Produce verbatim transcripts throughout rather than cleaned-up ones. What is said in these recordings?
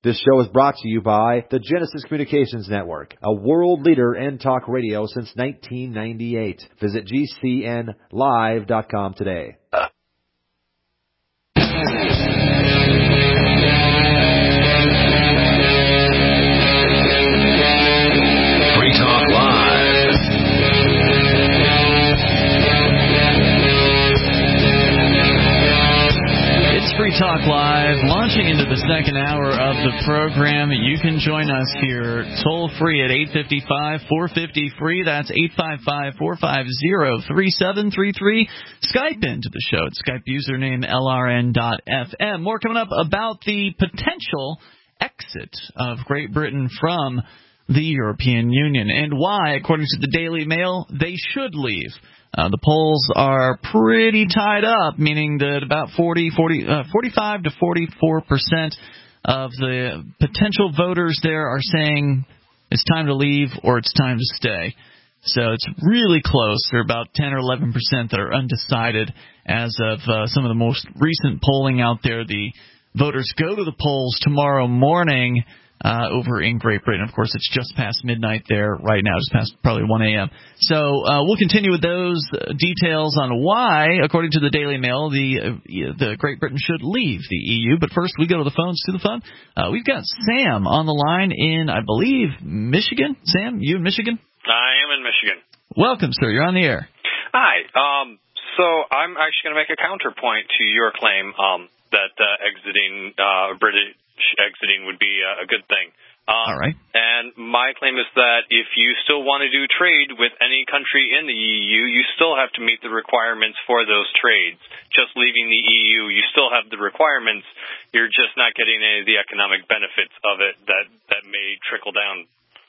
This show is brought to you by the Genesis Communications Network, a world leader in talk radio since nineteen ninety-eight. Visit G C N live dot com today. Free Talk Live. Free Talk Live, launching into the second hour of the program. You can join us here toll free at eight five five, four five zero, free. That's eight five five, four five zero, three seven three three. Skype into the show. It's Skype username L R N dot F M. More coming up about the potential exit of Great Britain from the European Union and why, according to the Daily Mail, they should leave. Uh, the polls are pretty tied up, meaning that about forty, forty, uh, forty-five to forty-four percent of the potential voters there are saying it's time to leave or it's time to stay. So it's really close. There are about ten or eleven percent that are undecided as of uh, some of the most recent polling out there. The voters go to the polls tomorrow morning Uh, over in Great Britain. Of course, it's just past midnight there right now, just past probably one a.m. So uh, we'll continue with those uh, details on why, according to the Daily Mail, the uh, the Great Britain should leave the E U. But first, we go to the phones, to the phone. Uh, we've got Sam on the line in, I believe, Michigan. Sam, you in Michigan? I am in Michigan. Welcome, sir. You're on the air. Hi. Um, so I'm actually going to make a counterpoint to your claim um, that uh, exiting uh, British exiting would be a, a good thing. Um, All right. And my claim is that if you still want to do trade with any country in the E U, you still have to meet the requirements for those trades. Just leaving the E U, you still have the requirements. You're just not getting any of the economic benefits of it that, that may trickle down.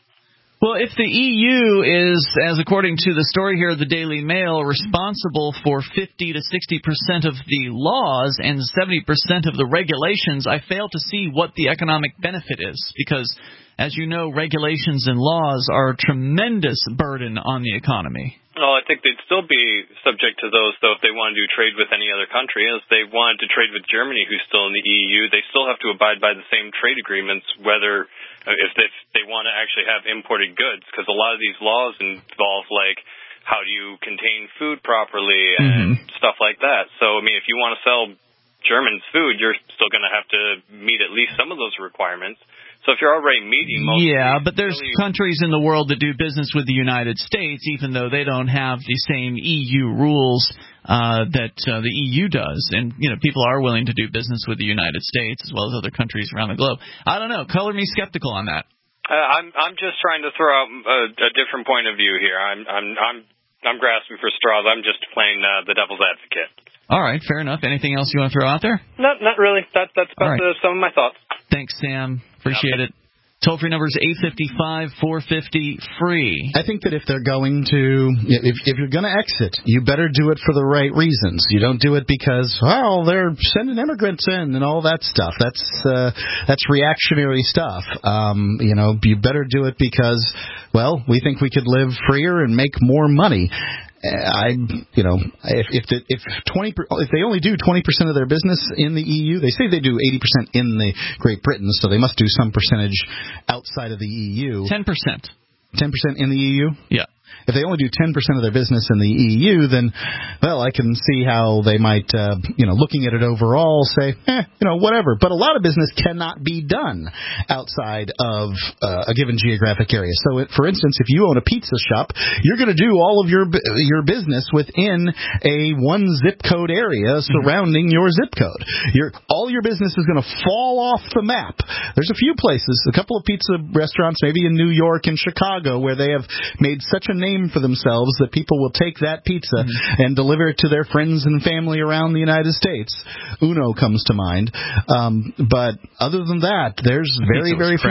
Well, if the E U is, as according to the story here of the Daily Mail, responsible for fifty to sixty percent of the laws and seventy percent of the regulations, I fail to see what the economic benefit is. Because, as you know, regulations and laws are a tremendous burden on the economy. Well, I think they'd still be subject to those, though, if they wanted to trade with any other country. As they wanted to trade with Germany, who's still in the E U, they still have to abide by the same trade agreements, whether if they, if they want to actually have imported goods, because a lot of these laws involve, like, how do you contain food properly and mm-hmm. stuff like that. So, I mean, if you want to sell Germans food, you're still going to have to meet at least some of those requirements. So if you're already meeting most Yeah, of these, but there's really countries in the world that do business with the United States, even though they don't have the same E U rules uh, that uh, the E U does. And, you know, people are willing to do business with the United States as well as other countries around the globe. I don't know. Color me skeptical on that. Uh, I'm I'm just trying to throw out a, a different point of view here. I'm I'm I'm I'm grasping for straws. I'm just playing uh, the devil's advocate. All right, fair enough. Anything else you want to throw out there? No, not really. That that's about right. the, some of my thoughts. Thanks, Sam. Appreciate it. Toll-free number is eight five five, four five zero, free. I think that if they're going to, if, if you're going to exit, you better do it for the right reasons. You don't do it because, well, they're sending immigrants in and all that stuff. That's uh, that's reactionary stuff. Um, you know, you better do it because, well, we think we could live freer and make more money. I, you know, if if the, if twenty if they only do twenty percent of their business in the E U, they say they do eighty percent in the Great Britain, so they must do some percentage outside of the E U. Ten percent. Ten percent in the E U. Yeah. If they only do ten percent of their business in the E U, then, well, I can see how they might, uh, you know, looking at it overall, say, eh, you know, whatever. But a lot of business cannot be done outside of uh, a given geographic area. So, it, for instance, if you own a pizza shop, you're going to do all of your your business within a one zip code area surrounding mm-hmm. your zip code. Your all your business is going to fall off the map. There's a few places, a couple of pizza restaurants, maybe in New York and Chicago, where they have made such a name for themselves that people will take that pizza mm-hmm. and deliver it to their friends and family around the United States. Uno comes to mind. Um, but other than that, there's very, very few.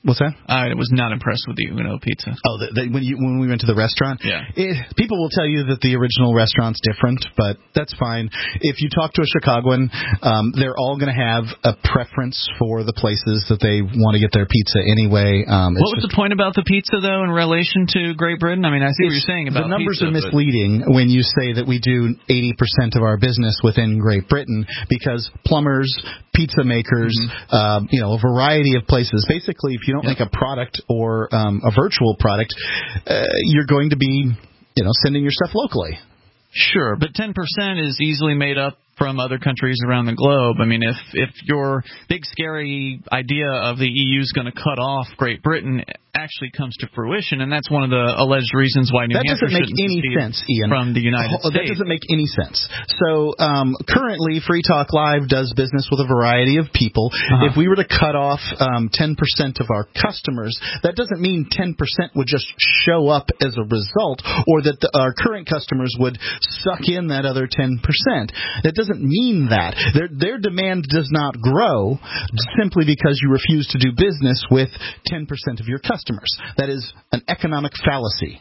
What's that? I was not impressed with the Uno pizza. Oh, the, the, when you when we went to the restaurant, yeah. It, people will tell you that the original restaurant's different, but that's fine. If you talk to a Chicagoan, um, they're all going to have a preference for the places that they want to get their pizza anyway. Um, what was the point about the pizza, though, in relation to Great Britain? I mean, I see what you're saying about the numbers pizza, are misleading when you say that we do eighty percent of our business within Great Britain, because plumbers, pizza makers, mm-hmm. uh, you know, a variety of places. Basically, if you don't yep. make a product or um, a virtual product, uh, you're going to be, you know, sending your stuff locally. Sure, but ten percent is easily made up from other countries around the globe. I mean, if if your big scary idea of the E U is going to cut off Great Britain actually comes to fruition, and that's one of the alleged reasons why New that Hampshire doesn't make shouldn't any sense, Ian. From the United oh, States. That doesn't make any sense. So um, currently, Free Talk Live does business with a variety of people. Uh-huh. If we were to cut off um, ten percent of our customers, that doesn't mean ten percent would just show up as a result, or that the, our current customers would suck in that other ten percent. That doesn't mean that. Their, their demand does not grow simply because you refuse to do business with ten percent of your customers. That is an economic fallacy.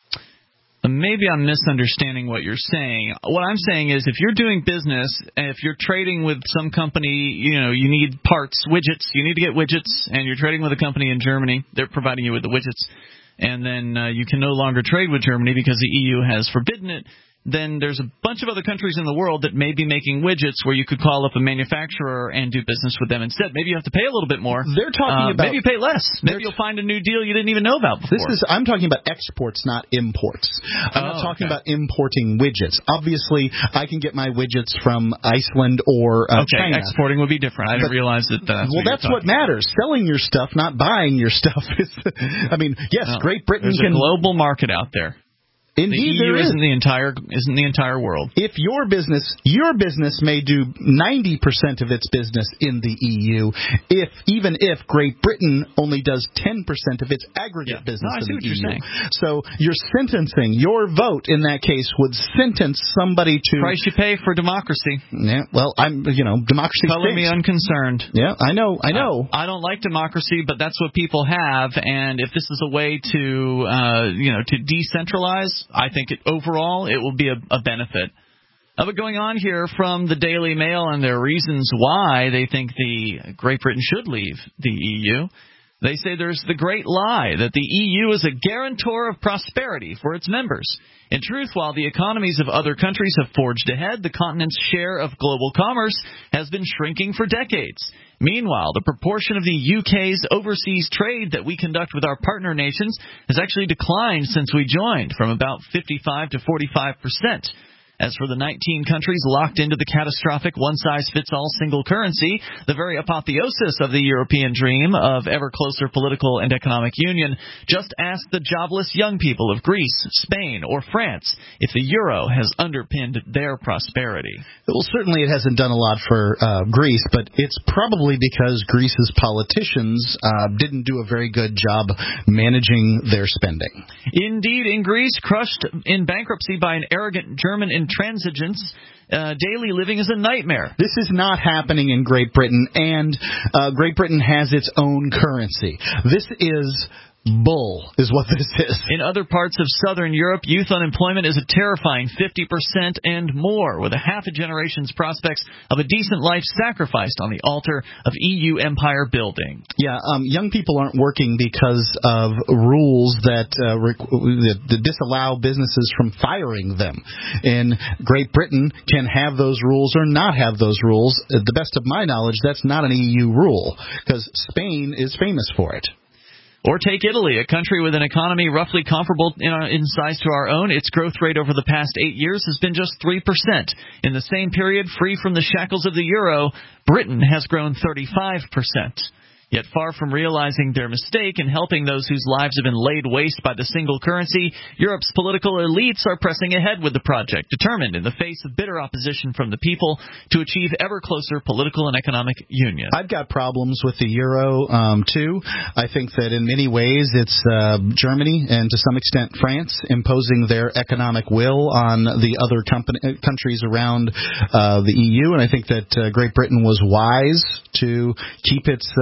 Maybe I'm misunderstanding what you're saying. What I'm saying is, if you're doing business, and if you're trading with some company, you know, you need parts, widgets, you need to get widgets, and you're trading with a company in Germany, they're providing you with the widgets, and then uh, you can no longer trade with Germany because the E U has forbidden it, then there's a bunch of other countries in the world that may be making widgets where you could call up a manufacturer and do business with them instead. Maybe you have to pay a little bit more. They're talking uh, about maybe you pay less. Maybe you'll find a new deal you didn't even know about before. This is I'm talking about exports, not imports. I'm oh, not talking okay. about importing widgets. Obviously, I can get my widgets from Iceland or uh, okay, China. Exporting would be different. I didn't but, realize that. That's well, what that's what matters. About. Selling your stuff, not buying your stuff. Is, I mean, yes, no, Great Britain there's can. There's a global market out there. Indeed, the E U there is. isn't the entire isn't the entire world. If your business your business may do ninety percent of its business in the E U, if even if Great Britain only does ten percent of its aggregate yeah. business no, I see in what the you're E U. Saying. So you're sentencing your vote in that case would sentence somebody to price you pay for democracy. Yeah, well, I'm you know democracy. Color stinks. me unconcerned. Yeah, I know, I know. Uh, I don't like democracy, but that's what people have, and if this is a way to uh, you know to decentralize, I think it over. Overall, it will be a, a benefit. Uh, but going on here from the Daily Mail and their reasons why they think the Great Britain should leave the E U, they say there's the great lie that the E U is a guarantor of prosperity for its members. In truth, while the economies of other countries have forged ahead, the continent's share of global commerce has been shrinking for decades. Meanwhile, the proportion of the U K's overseas trade that we conduct with our partner nations has actually declined since we joined, from about fifty-five to forty-five percent. As for the nineteen countries locked into the catastrophic one-size-fits-all single currency, the very apotheosis of the European dream of ever closer political and economic union, just ask the jobless young people of Greece, Spain, or France if the euro has underpinned their prosperity. Well, certainly it hasn't done a lot for uh, Greece, but it's probably because Greece's politicians uh, didn't do a very good job managing their spending. Indeed, in Greece, crushed in bankruptcy by an arrogant German intransigence, uh, daily living is a nightmare. This is not happening in Great Britain, and uh, Great Britain has its own currency. This is bull, is what this is. In other parts of southern Europe, youth unemployment is a terrifying fifty percent and more, with a half a generation's prospects of a decent life sacrificed on the altar of E U empire building. Yeah, um, young people aren't working because of rules that, uh, rec- that, that disallow businesses from firing them. In Great Britain, can have those rules or not have those rules. At the best of my knowledge, that's not an E U rule, because Spain is famous for it. Or take Italy, a country with an economy roughly comparable in, uh, in size to our own. Its growth rate over the past eight years has been just three percent. In the same period, free from the shackles of the euro, Britain has grown thirty-five percent. Yet far from realizing their mistake and helping those whose lives have been laid waste by the single currency, Europe's political elites are pressing ahead with the project, determined in the face of bitter opposition from the people to achieve ever closer political and economic union. I've got problems with the euro, um, too. I think that in many ways it's uh, Germany and to some extent France imposing their economic will on the other company, countries around uh, the E U, and I think that uh, Great Britain was wise to keep its uh, pound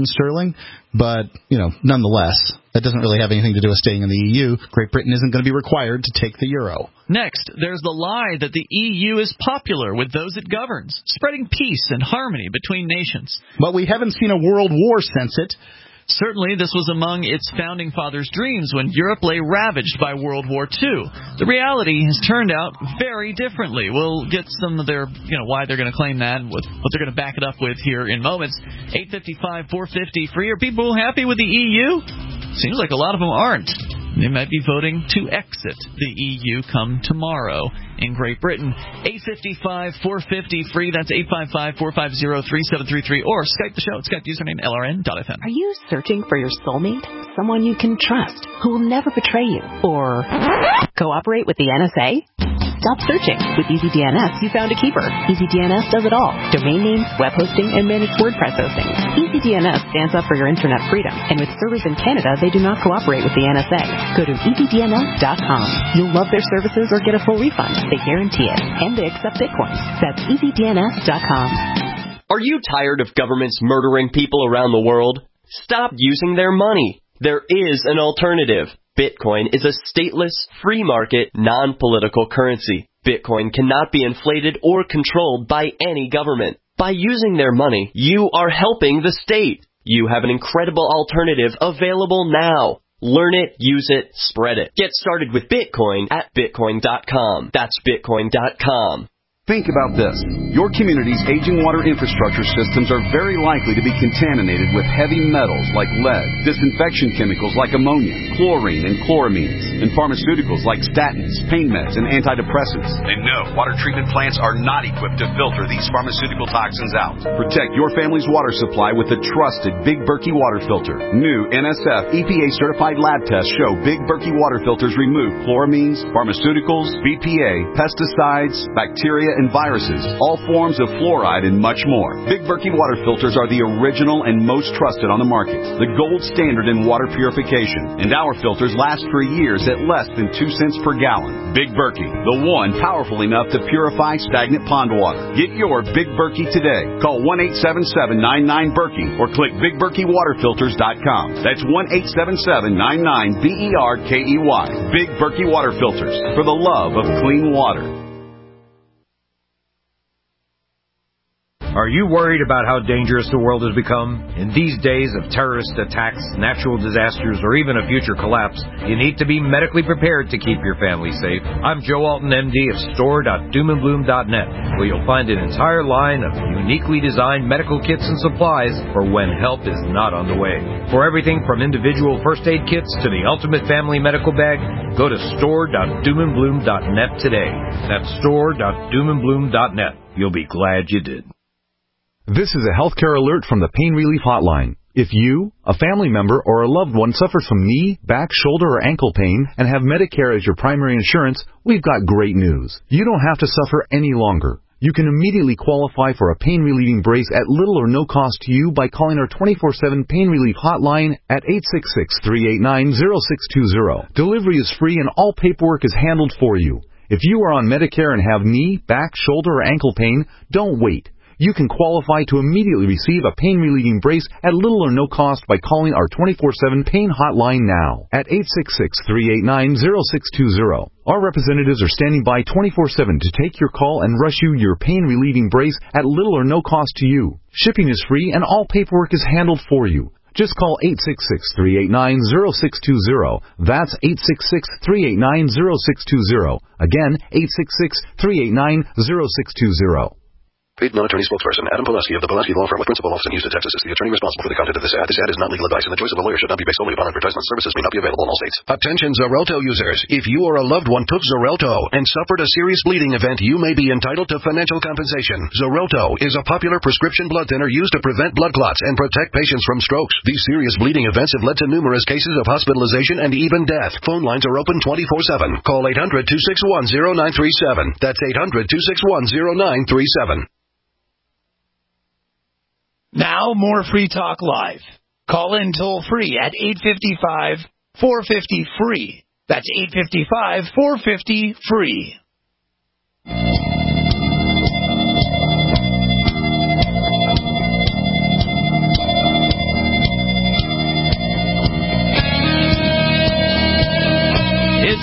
pound sterling, but, you know, nonetheless, that doesn't really have anything to do with staying in the E U. Great Britain isn't going to be required to take the euro. Next, there's the lie that the E U is popular with those it governs, spreading peace and harmony between nations. But we haven't seen a world war since it. Certainly, this was among its founding fathers' dreams when Europe lay ravaged by World War Two. The reality has turned out very differently. We'll get some of their, you know, why they're going to claim that and what, what they're going to back it up with here in moments. eight fifty-five, four fifty, free. Are people happy with the E U? Seems like a lot of them aren't. They might be voting to exit the E U come tomorrow in Great Britain. eight fifty-five, four fifty, free. That's eight five five, four five zero, three seven three three. Or Skype the show. Skype username L R N dot F M. Are you searching for your soulmate? Someone you can trust, who will never betray you? Or cooperate with the N S A? Stop searching. With EasyDNS, you found a keeper. EasyDNS does it all. Domain names, web hosting, and managed WordPress hosting. EasyDNS stands up for your internet freedom. And with servers in Canada, they do not cooperate with the N S A. Go to easy D N S dot com. You'll love their services or get a full refund. They guarantee it. And they accept Bitcoin. That's easy D N S dot com. Are you tired of governments murdering people around the world? Stop using their money. There is an alternative. Bitcoin is a stateless, free market, non-political currency. Bitcoin cannot be inflated or controlled by any government. By using their money, you are helping the state. You have an incredible alternative available now. Learn it, use it, spread it. Get started with Bitcoin at bitcoin dot com. That's bitcoin dot com. Think about this. Your community's aging water infrastructure systems are very likely to be contaminated with heavy metals like lead, disinfection chemicals like ammonia, chlorine and chloramines, and pharmaceuticals like statins, pain meds, and antidepressants. And no, water treatment plants are not equipped to filter these pharmaceutical toxins out. Protect your family's water supply with the trusted Big Berkey water filter. New N S F E P A-certified lab tests show Big Berkey water filters remove chloramines, pharmaceuticals, B P A, pesticides, bacteria, and viruses, all forms of fluoride, and much more. Big Berkey water filters are the original and most trusted on the market, the gold standard in water purification, and our filters last for years at less than two cents per gallon. Big Berkey, the one powerful enough to purify stagnant pond water. Get your Big Berkey today. Call one eight seven seven, nine nine, Berkey or click big berkey water filters dot com. That's one eight seven seven, nine nine, B E R K E Y. Big Berkey water filters, for the love of clean water. Are you worried about how dangerous the world has become? In these days of terrorist attacks, natural disasters, or even a future collapse, you need to be medically prepared to keep your family safe. I'm Joe Alton, M D of store dot doom and bloom dot net, where you'll find an entire line of uniquely designed medical kits and supplies for when help is not on the way. For everything from individual first aid kits to the ultimate family medical bag, go to store dot doom and bloom dot net today. That's store dot doom and bloom dot net. You'll be glad you did. This is a healthcare alert from the Pain Relief Hotline. If you, a family member, or a loved one suffers from knee, back, shoulder, or ankle pain and have Medicare as your primary insurance, we've got great news. You don't have to suffer any longer. You can immediately qualify for a pain-relieving brace at little or no cost to you by calling our twenty-four seven Pain Relief Hotline at eight six six, three eight nine, zero six two zero. Delivery is free and all paperwork is handled for you. If you are on Medicare and have knee, back, shoulder, or ankle pain, don't wait. You can qualify to immediately receive a pain-relieving brace at little or no cost by calling our twenty-four seven Pain Hotline now at eight six six, three eight nine, zero six two zero. Our representatives are standing by twenty-four seven to take your call and rush you your pain-relieving brace at little or no cost to you. Shipping is free and all paperwork is handled for you. Just call eight six six, three eight nine, zero six two zero. That's eight six six, three eight nine, zero six two zero. Again, eight six six, three eight nine, zero six two zero. Paid non-attorney spokesperson Adam Pulaski of the Pulaski Law Firm with principal office in Houston, Texas is the attorney responsible for the content of this ad. This ad is not legal advice, and the choice of a lawyer should not be based solely upon advertisement. Services may not be available in all states. Attention Xarelto users. If you or a loved one took Xarelto and suffered a serious bleeding event, you may be entitled to financial compensation. Xarelto is a popular prescription blood thinner used to prevent blood clots and protect patients from strokes. These serious bleeding events have led to numerous cases of hospitalization and even death. Phone lines are open twenty-four seven. Call eight hundred, two six one, zero nine three seven. That's eight hundred, two six one, zero nine three seven. Now, more Free Talk Live. Call in toll-free at eight five five, four five zero, free. That's eight five five, four five zero, free.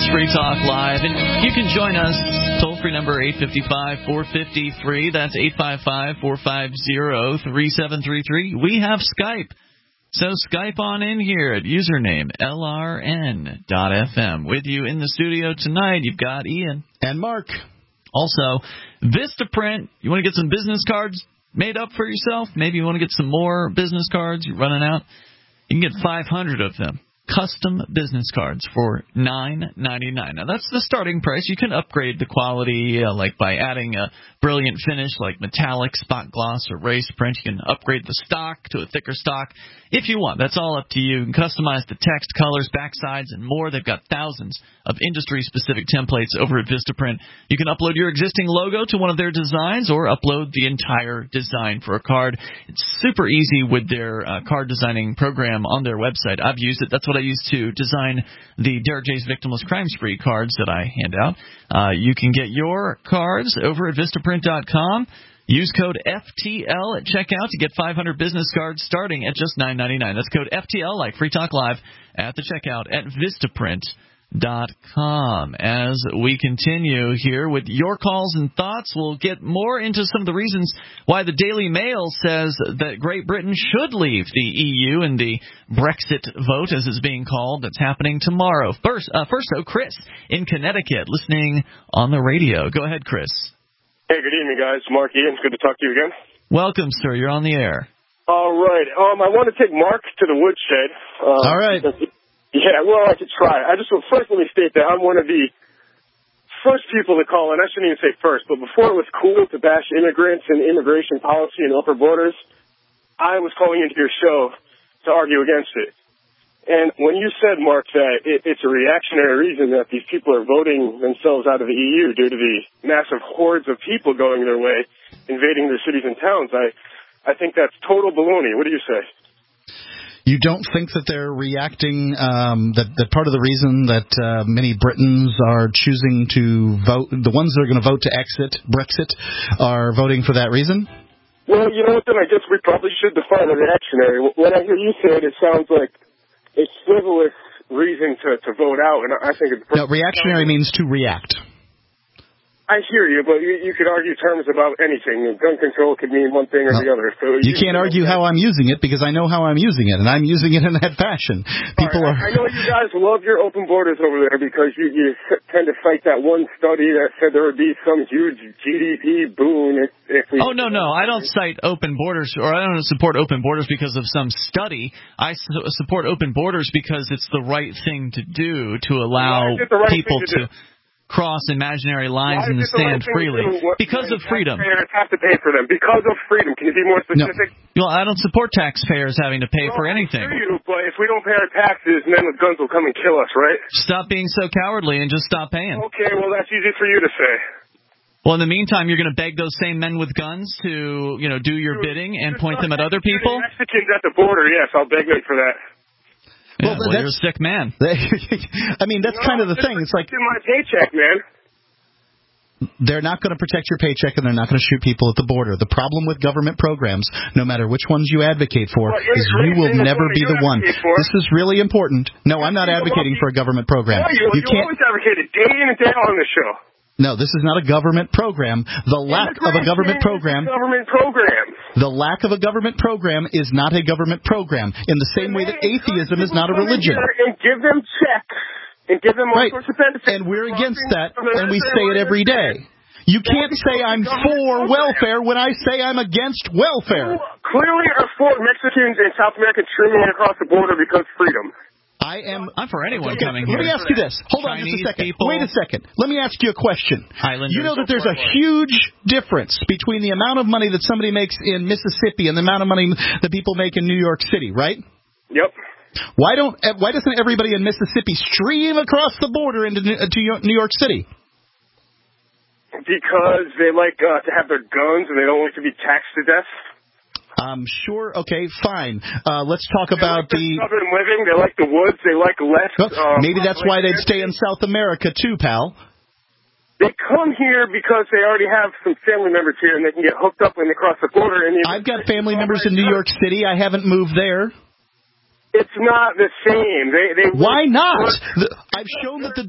It's Free Talk Live, and you can join us. Toll-free number eight five five, four five zero, free. That's eight five five, four five zero, three seven three three. We have Skype. So Skype on in here at username L R N dot F M. With you in the studio tonight, you've got Ian. And Mark. Also, Vistaprint. You want to get some business cards made up for yourself? Maybe you want to get some more business cards. You're running out. You can get five hundred of them. Custom business cards for nine ninety-nine. Now, that's the starting price. You can upgrade the quality, uh, like by adding a brilliant finish like metallic, spot gloss, or race print. You can upgrade the stock to a thicker stock if you want. That's all up to you. You can customize the text, colors, backsides, and more. They've got thousands of industry-specific templates over at Vistaprint. You can upload your existing logo to one of their designs or upload the entire design for a card. It's super easy with their uh, card designing program on their website. I've used it. That's what I use to design the Derek J's Victimless Crime Spree cards that I hand out. Uh, you can get your cards over at Vistaprint dot com. Use code F T L at checkout to get five hundred business cards starting at just nine ninety-nine. That's code F T L, like Free Talk Live, at the checkout at Vistaprint dot com. As we continue here with your calls and thoughts, we'll get more into some of the reasons why the Daily Mail says that Great Britain should leave the E U in the Brexit vote, as it's being called, that's happening tomorrow. First, uh, first though, Chris in Connecticut, listening on the radio. Go ahead, Chris. Hey, good evening, guys. Mark Ian. It's good to talk to you again. Welcome, sir. You're on the air. All right. Um, I want to take Mark to the woodshed. Um, All right. Yeah, well, I could try. I just will first let me state that I'm one of the first people to call, and I shouldn't even say first, but before it was cool to bash immigrants and immigration policy and upper borders, I was calling into your show to argue against it. And when you said, Mark, that it, it's a reactionary reason that these people are voting themselves out of the E U due to the massive hordes of people going their way, invading their cities and towns, I, I think that's total baloney. What do you say? You don't think that they're reacting, um, that, that part of the reason that uh, many Britons are choosing to vote, the ones that are going to vote to exit Brexit, are voting for that reason? Well, you know what, then I guess we probably should define a reactionary. When I hear you say it, it sounds like a frivolous reason to, to vote out, and I think it's... No, reactionary means to react. I hear you, but you, you could argue terms about anything. Gun control could mean one thing or no, the other. So you, you can't argue how I'm using it, because I know how I'm using it, and I'm using it in that fashion. People right, are. I know you guys love your open borders over there because you, you tend to cite that one study that said there would be some huge G D P boon if, if we... Oh, no, no. I don't cite open borders, or I don't support open borders because of some study. I su- support open borders because it's the right thing to do to allow right people to... to cross imaginary lines in the sand freely because of freedom. Taxpayers have to pay for them because of freedom. Can you be more specific? No. Well, I don't support taxpayers having to pay well, for anything. I hear you, but if we don't pay our taxes, men with guns will come and kill us, right? Stop being so cowardly and just stop paying. Okay, well, that's easy for you to say. Well, in the meantime, you're going to beg those same men with guns to, you know, do your Dude, bidding and point them at other people? Mexicans at the border, yes, I'll beg them for that. Yeah, well, well you're a sick man. I mean, that's no, kind of the thing. It's like my paycheck, man. They're not going to protect your paycheck, and they're not going to shoot people at the border. The problem with government programs, no matter which ones you advocate for, well, is you will never be the one. This is really important. No, I'm not advocating for a government program. Yeah, you, you, you can't. always advocated day in and day out on the show. No, this is not a government program. The lack of a government program. Government program. The lack of a government program is not a government program. In the same way that atheism is not a religion. And give them checks. And give them all right. sorts of benefits. And we're against that, and we say it every day. You can't say I'm for welfare when I say I'm against welfare. You clearly are for Mexicans and South Americans streaming across the border because freedom. I am. I'm for anyone okay, coming let here. Let me ask you this. Hold Chinese on just a second. People, Wait a second. Let me ask you a question. Islanders. You know that there's a huge difference between the amount of money that somebody makes in Mississippi and the amount of money that people make in New York City, right? Yep. Why don't? Why doesn't everybody in Mississippi stream across the border into to New York City? Because they like uh, to have their guns and they don't like to be taxed to death. I'm sure. Okay, fine. Uh, let's talk they about like the southern living. They like the woods. They like less. Well, uh, maybe that's why they'd stay in South America too, pal. They come here because they already have some family members here, and they can get hooked up when they cross the border. And I've got family members in New York City. I haven't moved there. It's not the same. They, they Why not? The, I've shown that the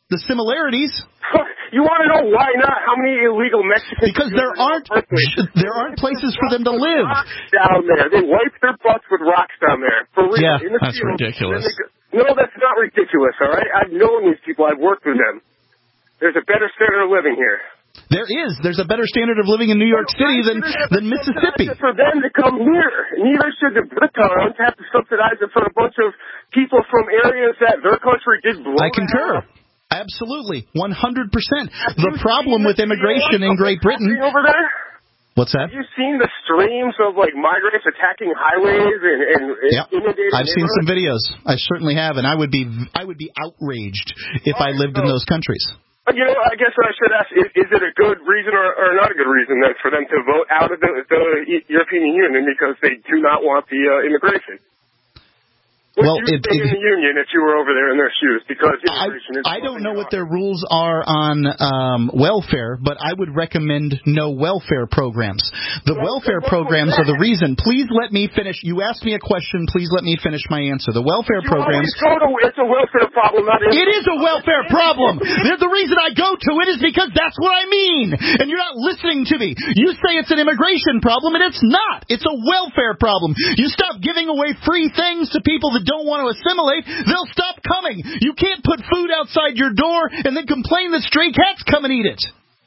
the similarities. You want to know why not? How many illegal Mexicans? Because there aren't there aren't places for them to live down there. They wipe their butts with rocks down there. For real. Yeah, in the that's field. ridiculous. No, that's not ridiculous. All right, I've known these people. I've worked with them. There's a better standard of living here. There is. There's a better standard of living in New York City than than Mississippi. For them to come here, neither should the Britons have to subsidize it for a bunch of people from areas that their country did blow. I concur. Absolutely, one hundred percent. The problem with immigration in Great Britain. Over there? What's that? Have you seen the streams of like migrants attacking highways and, and yep. inundating? I've seen some videos. I certainly have, and I would be I would be outraged if I lived in those countries. You know, I guess I should ask: Is, is it a good reason or, or not a good reason then for them to vote out of the, the European Union because they do not want the uh, immigration? Would well, you it, stay it, in the union if you were over there in their shoes? Because immigration I, is I don't know what their rules are on um, welfare, but I would recommend no welfare programs. The well, welfare programs are the reason. Please let me finish. You asked me a question. Please let me finish my answer. The welfare you programs. Go to, it's a welfare problem, not It is a welfare problem. The, the reason I go to it is because that's what I mean. And you're not listening to me. You say it's an immigration problem, and it's not. It's a welfare problem. You stop giving away free things to people that don't want to assimilate, they'll stop coming. You can't put food outside your door and then complain that stray cats come and eat it.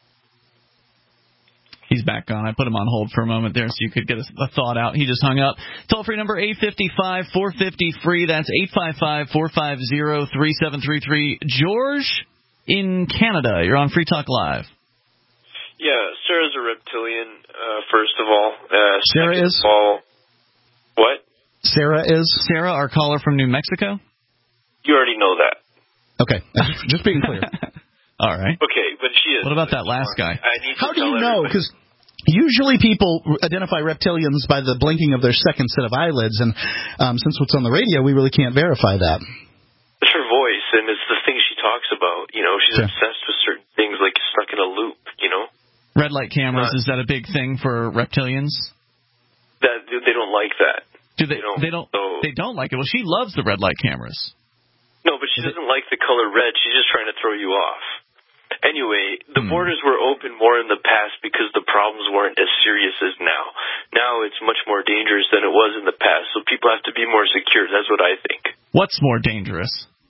He's back on. I put him on hold for a moment there so you could get a, a thought out. He just hung up. Toll-free number eight five five, four five zero, free. That's eight five five, four five zero, three seven three three. George in Canada. You're on Free Talk Live. Yeah, Sarah's a reptilian, uh, first of all. Uh, Sarah is? Of all, what? Sarah is? Sarah, our caller from New Mexico? You already know that. Okay, just, just being clear. All right. Okay, but she is. What about that last guy? I need to How do you tell know? Because usually people identify reptilians by the blinking of their second set of eyelids, and um, since what's on the radio, we really can't verify that. It's her voice, and it's the things she talks about. You know, she's sure. obsessed with certain things, like stuck in a loop, you know? Red light cameras, uh, is that a big thing for reptilians? That they don't like that. Do they? You know? They don't. So, they don't like it. Well, she loves the red light cameras. No, but she doesn't like the color red. She's just trying to throw you off. Anyway, the hmm. borders were open more in the past because the problems weren't as serious as now. Now it's much more dangerous than it was in the past, so people have to be more secure. That's what I think. What's more dangerous?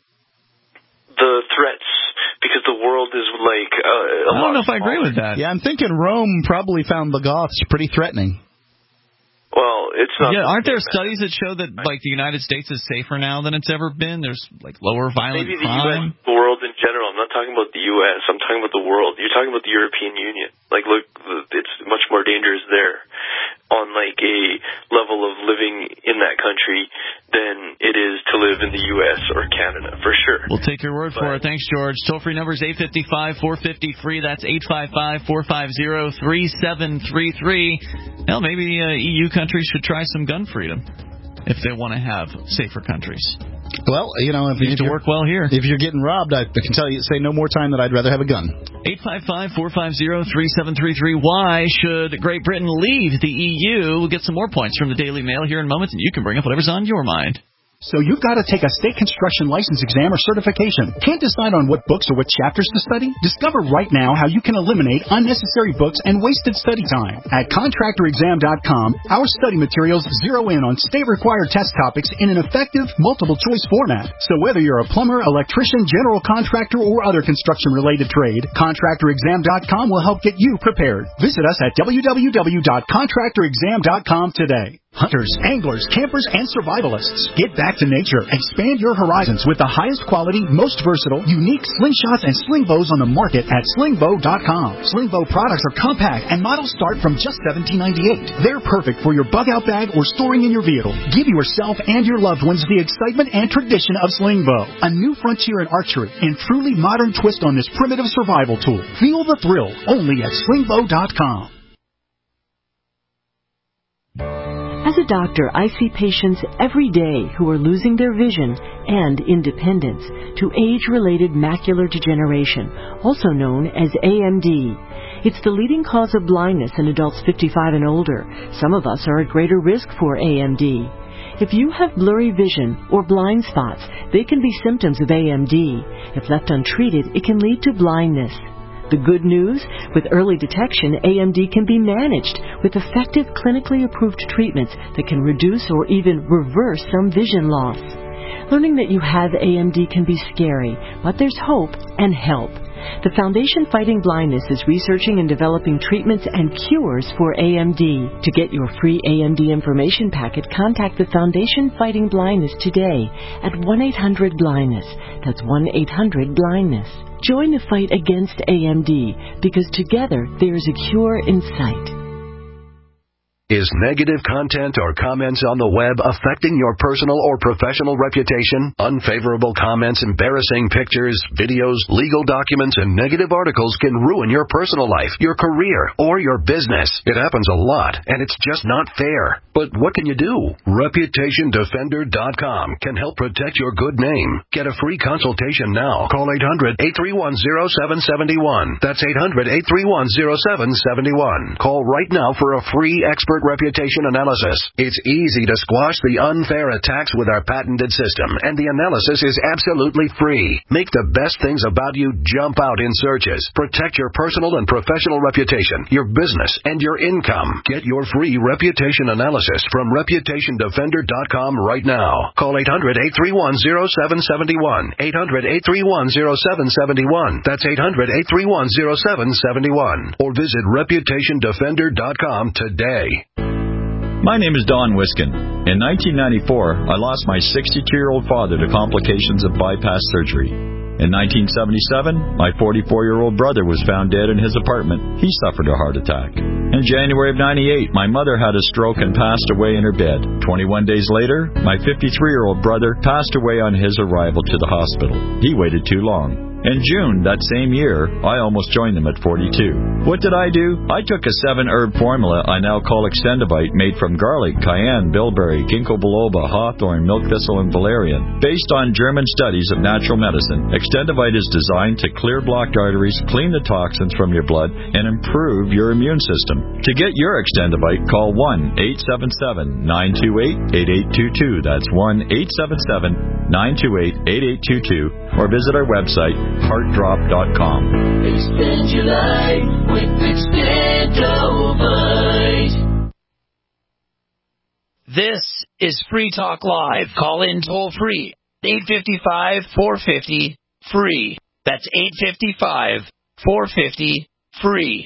The threats, because the world is like uh, a I don't lot know if I smaller. agree with that. Yeah, I'm thinking Rome probably found the Goths pretty threatening. Well, it's not. Yeah, aren't there studies that show that like the United States is safer now than it's ever been? There's like lower violent Maybe the crime. U S, the world in general. I'm not talking about the U S. I'm talking about the world. You're talking about the European Union. Like, look, it's much more dangerous there on like a level of living in that country than it is to live in the U S or Canada, for sure. We'll take your word but, for it. Thanks, George. Toll-free number is eight five five, four five zero, free. That's eight five five, four five zero, three seven three three. Well, maybe uh, E U countries should try some gun freedom if they want to have safer countries. Well, you know, if it used to work well here. If you're getting robbed, I can tell you, say no more time that I'd rather have a gun. eight five five, four five zero, three seven three three. Why should Great Britain leave the E U? We'll get some more points from the Daily Mail here in a moment, and you can bring up whatever's on your mind. So you've got to take a state construction license exam or certification. Can't decide on what books or what chapters to study? Discover right now how you can eliminate unnecessary books and wasted study time. At contractor exam dot com, our study materials zero in on state-required test topics in an effective, multiple-choice format. So whether you're a plumber, electrician, general contractor, or other construction-related trade, contractor exam dot com will help get you prepared. Visit us at w w w dot contractor exam dot com today. Hunters, anglers, campers, and survivalists. Get back to nature. Expand your horizons with the highest quality, most versatile, unique slingshots and sling bows on the market at sling bow dot com. Sling bow products are compact and models start from just seventeen ninety-eight. They're perfect for your bug-out bag or storing in your vehicle. Give yourself and your loved ones the excitement and tradition of sling bow. A new frontier in archery and truly modern twist on this primitive survival tool. Feel the thrill only at sling bow dot com. As a doctor, I see patients every day who are losing their vision and independence to age-related macular degeneration, also known as A M D. It's the leading cause of blindness in adults fifty-five and older. Some of us are at greater risk for A M D. If you have blurry vision or blind spots, they can be symptoms of A M D. If left untreated, it can lead to blindness. The good news? With early detection, A M D can be managed with effective clinically approved treatments that can reduce or even reverse some vision loss. Learning that you have A M D can be scary, but there's hope and help. The Foundation Fighting Blindness is researching and developing treatments and cures for A M D. To get your free A M D information packet, contact the Foundation Fighting Blindness today at one eight hundred blindness. That's one eight hundred blindness. Join the fight against A M D, because together there is a cure in sight. Is negative content or comments on the web affecting your personal or professional reputation? Unfavorable comments, embarrassing pictures, videos, legal documents, and negative articles can ruin your personal life, your career, or your business. It happens a lot, and it's just not fair. But what can you do? Reputation Defender dot com can help protect your good name. Get a free consultation now. Call eight hundred, eight three one, zero seven seven one. That's eight hundred, eight three one, zero seven seven one. Call right now for a free expert reputation analysis. It's easy to squash the unfair attacks with our patented system, and the analysis is absolutely free. Make the best things about you jump out in searches. Protect your personal and professional reputation, your business, and your income. Get your free reputation analysis from Reputation Defender dot com right now. Call eight hundred, eight three one, zero seven seven one. eight hundred, eight three one, zero seven seven one. That's eight hundred, eight three one, zero seven seven one. Or visit Reputation Defender dot com today. My name is Don Wiskin. In nineteen ninety-four, I lost my sixty-two-year-old father to complications of bypass surgery. In nineteen seventy-seven, my forty-four-year-old brother was found dead in his apartment. He suffered a heart attack. In January of ninety-eight, my mother had a stroke and passed away in her bed. twenty-one days later, my fifty-three-year-old brother passed away on his arrival to the hospital. He waited too long. In June that same year, I almost joined them at forty-two. What did I do? I took a seven-herb formula I now call Extendivite, made from garlic, cayenne, bilberry, ginkgo biloba, hawthorn, milk thistle, and valerian. Based on German studies of natural medicine, Extendivite is designed to clear blocked arteries, clean the toxins from your blood, and improve your immune system. To get your Extendivite, call one eight seven seven, nine two eight, eight eight two two. That's one eight seven seven, nine two eight, eight eight two two. Or visit our website, heart drop dot com. Extend your life with Extendovite. This is Free Talk Live. Call in toll free. eight five five, four five zero, free. That's eight five five, four five zero, free.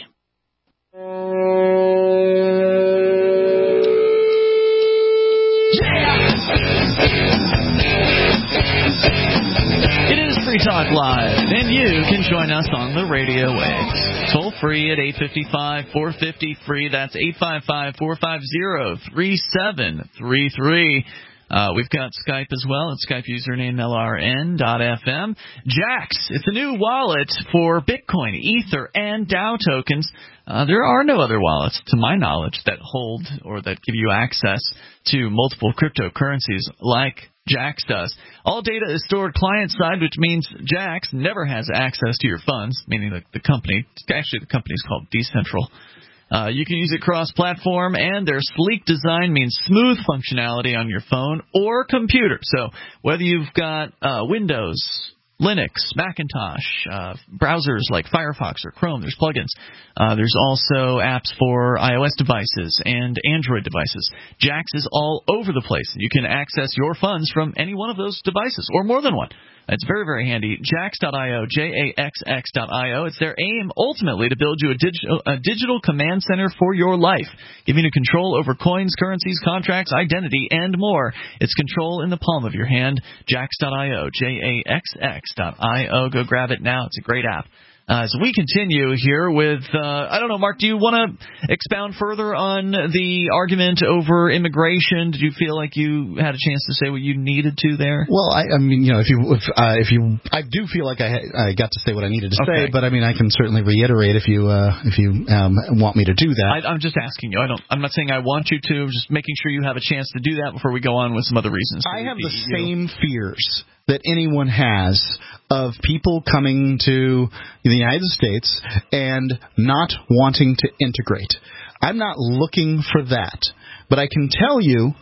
It is Free Talk Live, and you can join us on the radio waves. Toll free at eight five five, four five zero, free. That's eight five five, four five zero, three seven three three. Uh, we've got Skype as well. It's Skype username L R N dot F M. Jax, it's a new wallet for Bitcoin, Ether, and Dow tokens. Uh, there are no other wallets, to my knowledge, that hold or that give you access to multiple cryptocurrencies like Jax does. All data is stored client-side, which means Jax never has access to your funds, meaning the, the company. Actually, the company is called Decentral. Uh, you can use it cross-platform, and their sleek design means smooth functionality on your phone or computer. So whether you've got uh, Windows, Linux, Macintosh, uh, browsers like Firefox or Chrome, there's plugins. Uh, there's also apps for iOS devices and Android devices. Jax is all over the place. You can access your funds from any one of those devices, or more than one. It's very, very handy. Jax dot I O, J A X X dot I O. It's their aim, ultimately, to build you a digital, a digital command center for your life, giving you control over coins, currencies, contracts, identity, and more. It's control in the palm of your hand. Jax dot I O, J A X X dot I O. Go grab it now. It's a great app. Uh, so we continue here with, uh, I don't know, Mark, do you want to expound further on the argument over immigration? Did you feel like you had a chance to say what you needed to there? Well, I, I mean, you know, if you, if, uh, if you, I do feel like I, I got to say what I needed to Okay. say, but I mean, I can certainly reiterate if you, uh, if you um, want me to do that. I, I'm just asking you. I don't. I'm not saying I want you to. I'm just making sure you have a chance to do that before we go on with some other reasons. I have the same fears that anyone has of people coming to the United States and not wanting to integrate. I'm not looking for that. But I can tell you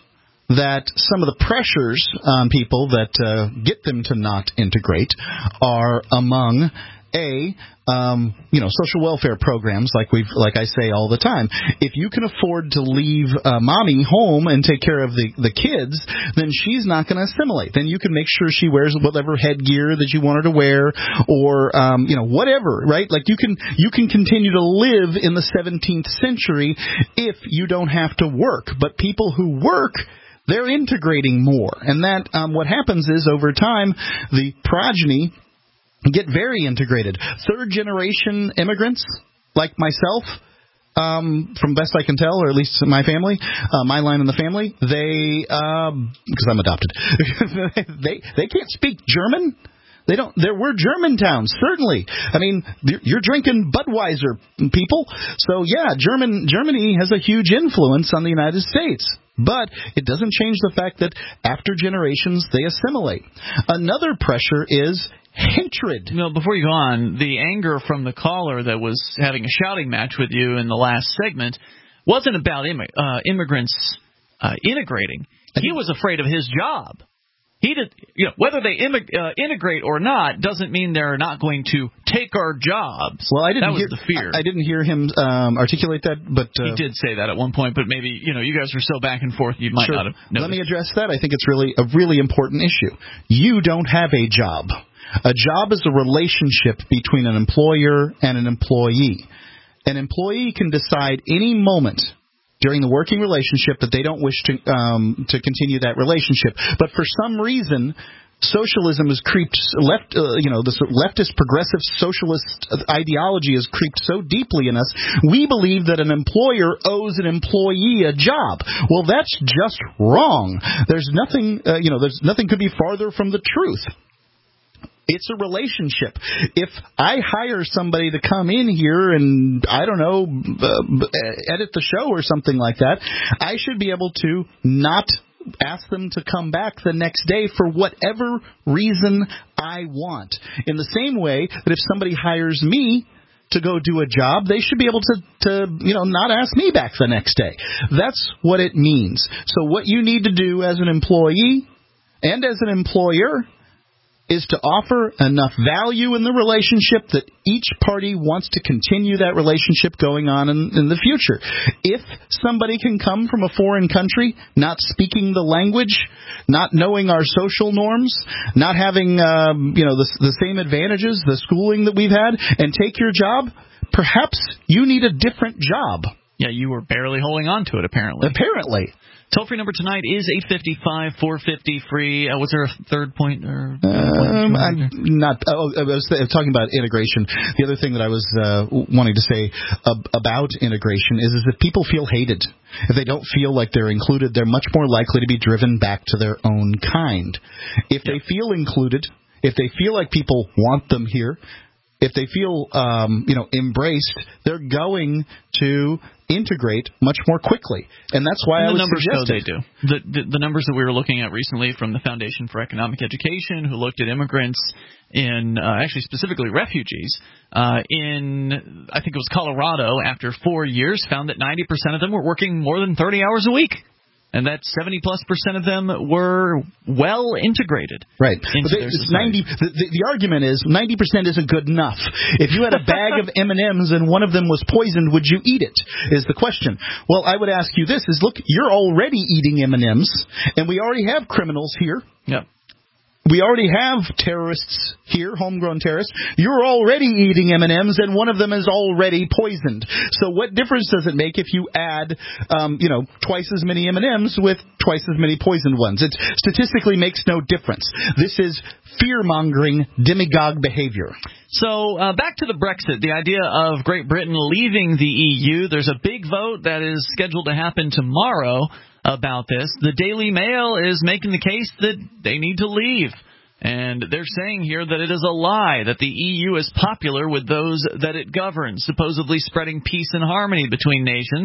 that some of the pressures on people that uh, get them to not integrate are among A, um, you know, social welfare programs, like we've, like I say all the time. If you can afford to leave uh, mommy home and take care of the, the kids, then she's not going to assimilate. Then you can make sure she wears whatever headgear that you want her to wear, or um, you know, whatever, right? Like you can you can continue to live in the seventeenth century if you don't have to work. But people who work, they're integrating more, and that um, what happens is over time the progeny get very integrated. Third-generation immigrants, like myself, um, from best I can tell, or at least my family, uh, my line in the family, they, um, because I'm adopted, they they can't speak German. They don't. There were German towns, certainly. I mean, you're drinking Budweiser, people. So yeah, German Germany has a huge influence on the United States. But it doesn't change the fact that after generations, they assimilate. Another pressure is hatred. No, before you go on, the anger from the caller that was having a shouting match with you in the last segment wasn't about Im- uh, immigrants uh, integrating. He was afraid of his job. He did, you know, whether they immig- uh, integrate or not doesn't mean they're not going to take our jobs. Well, I didn't that was hear, the fear. I, I didn't hear him um, articulate that, but uh, he did say that at one point. But maybe you know, you guys are so back and forth, you might sure. not have noticed. Let me address that. I think it's really a really important issue. You don't have a job. A job is a relationship between an employer and an employee. An employee can decide any moment during the working relationship that they don't wish to um, to continue that relationship. But for some reason, socialism has creeped left. Uh, you know, this leftist progressive socialist ideology has creeped so deeply in us. We believe that an employer owes an employee a job. Well, that's just wrong. There's nothing. Uh, you know, there's nothing could be farther from the truth. It's a relationship. If I hire somebody to come in here and, I don't know, uh, edit the show or something like that, I should be able to not ask them to come back the next day for whatever reason I want. In the same way that if somebody hires me to go do a job, they should be able to, to, you know, not ask me back the next day. That's what it means. So what you need to do as an employee and as an employer is to offer enough value in the relationship that each party wants to continue that relationship going on in, in the future. If somebody can come from a foreign country, not speaking the language, not knowing our social norms, not having um, you know the, the same advantages, the schooling that we've had, and take your job, perhaps you need a different job. Yeah, you were barely holding on to it, apparently. Apparently. Toll-free number tonight is eight five five, four five zero, free. Uh, was there a third point? Or um, I'm not. Oh, I was talking about integration. The other thing that I was uh, wanting to say ab- about integration is, is if people feel hated, if they don't feel like they're included, they're much more likely to be driven back to their own kind. If they feel included, if they feel like people want them here, if they feel, um, you know, embraced, they're going to integrate much more quickly, and that's why and I the would numbers suggest show it. they do. The, the the numbers that we were looking at recently from the Foundation for Economic Education, who looked at immigrants in uh, actually specifically refugees uh, in I think it was Colorado, after four years, found that ninety percent of them were working more than thirty hours a week. And that seventy plus percent of them were well integrated. Right. Into But their it's ninety. The, the, the argument is ninety percent isn't good enough. If you had a bag of M and M's and one of them was poisoned, would you eat it? Is the question. Well, I would ask you this: is look, you're already eating M and M's, and we already have criminals here. Yep. We already have terrorists here, homegrown terrorists. You're already eating M and M's, and one of them is already poisoned. So what difference does it make if you add, um, you know, twice as many M and M's with twice as many poisoned ones? It statistically makes no difference. This is fear-mongering demagogue behavior. So uh, back to the Brexit, the idea of Great Britain leaving the E U. There's a big vote that is scheduled to happen tomorrow about this. The Daily Mail is making the case that they need to leave. And they're saying here that it is a lie, that the E U is popular with those that it governs, supposedly spreading peace and harmony between nations.